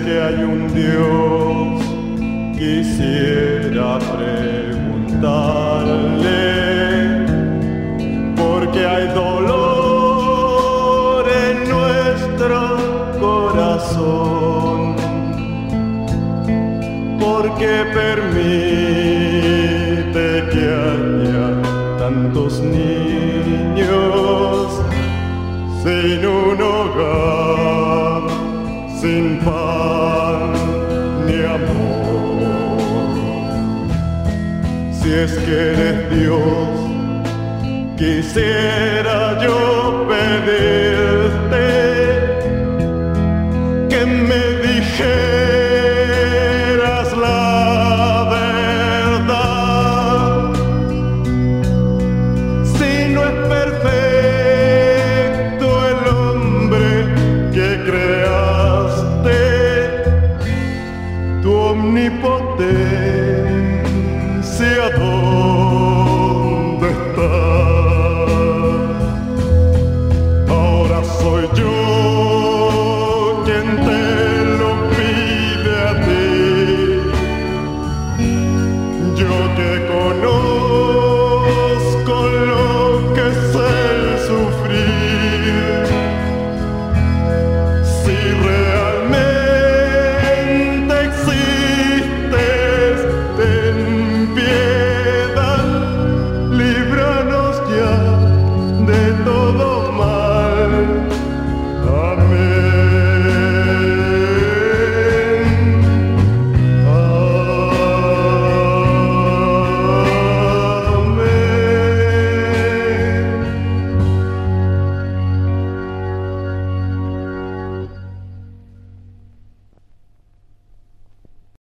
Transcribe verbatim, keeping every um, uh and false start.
que hay un Dios, quisiera preguntarle, porque hay dolor en nuestro corazón, porque permite que haya tantos niños sin un hogar, sin pan ni amor. Si es que eres Dios, quisiera yo pedirte que me dijeras la verdad. Si no es perfecto el hombre que creaste, tu omnipotencia, ¿dónde está? Ahora soy yo quien te lo pide a ti, yo que conozco